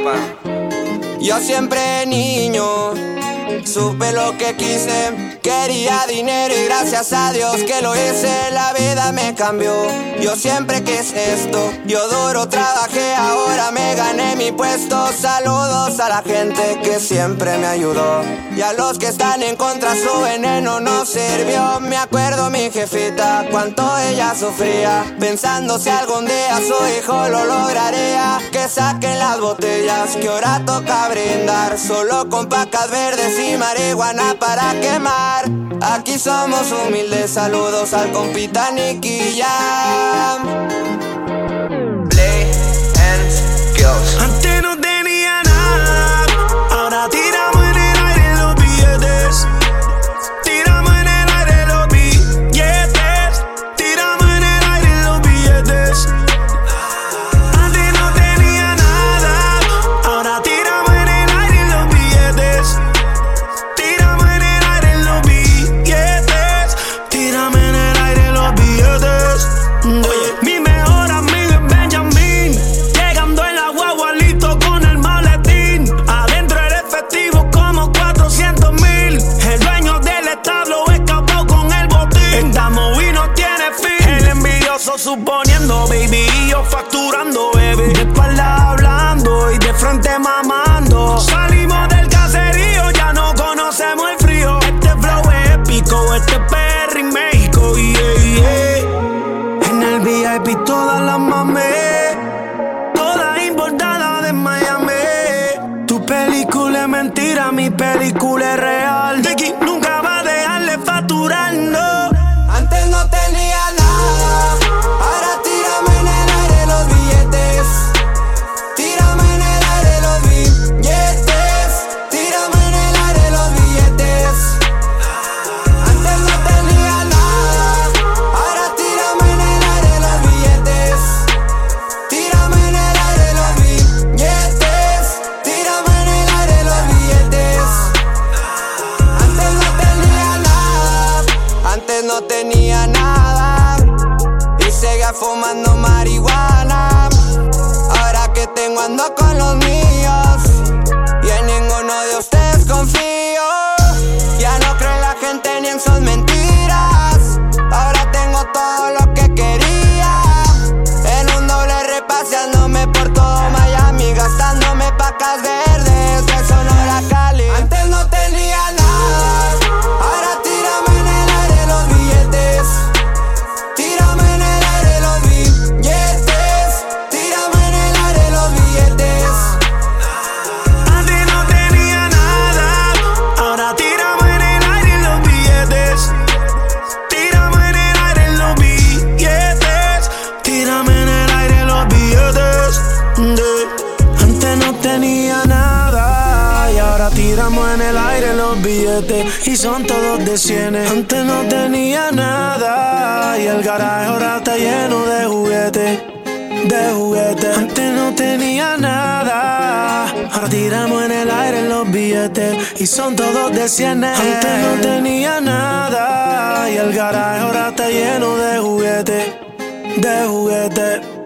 pa. Yo siempre niño supe lo que quise, quería dinero y gracias a Dios que lo hice, la vida me cambió. Yo siempre quise esto, yo duro trabajé, ahora me gané mi puesto. Saludos a la gente que siempre me ayudó y a los que están en contra, su veneno no sirvió. Me acuerdo mi jefita, cuánto ella sufría, pensando si algún día su hijo lo lograría. Que saquen las botellas, que ahora toca brindar, solo con pacas verdes y marihuana para quemar. Aquí somos humildes, saludos al compita Nicky Jam. Play and Skills. Antes no tenía nada, ahora tiramos en el aire los billetes. Tiramos en el aire los billetes. Tiramos en el aire los billetes. Antes no tenía nada, ahora tiramos en el aire los billetes. Tiramos en el aire los billetes. Tiramos en el aire los billetes. Oye, mi mejor amigo es Benjamin, llegando en la guagua listo con el maletín. Adentro el efectivo como 400,000. El dueño del establo escapó con el botín. Estamos y no tiene fin. El envidioso suponiendo, baby, y yo facturando, baby. De espalda hablando y de frente mamando. Salimos del caserío, ya no conocemos el frío. Este flow es épico, este es PR en México, yeah, yeah. En el VIP todas las mamé, todas importadas de Miami. Tu película es mentira, mi película es real. Nicky nunca va a dejarle facturar, no. Antes no tenía nada, ahora tírame en el aire los billetes. Tírame en el aire los billetes. Tírame en el aire los billetes. Antes no tenía nada, ahora tírame en el aire los billetes. Tírame en el aire los billetes. Tírame en el aire los billetes. Antes no tenía nada, antes no tenía nada y seguía fumando marihuana. Ahora que tengo ando con los míos y en ninguno de ustedes confío. Ya no creo en la gente ni en sus mentiras. Ahora tengo todo lo que quería, en un doble repaseándome por todo Miami, gastándome pacas verdes de Sonora a Cali. Antes no tenía nada, ahora tírame en el aire los billetes. Tírame en el aire los billetes. Tírame en el aire los billetes. Antes no tenía nada, ahora tiramos en el aire los billetes. Tiramos en el aire los billetes. Tiramos en el aire los billetes. Antes no tenía nada y ahora tiramos en el aire los billetes y son todos de cienes. Antes no tenía nada y el garaje ahora está lleno de juguetes. De juguetes. Antes no tenía nada, ahora tiramos en el aire los billetes y son todos de cienes. Antes no tenía nada y el garaje ahora está lleno de juguetes. De juguetes.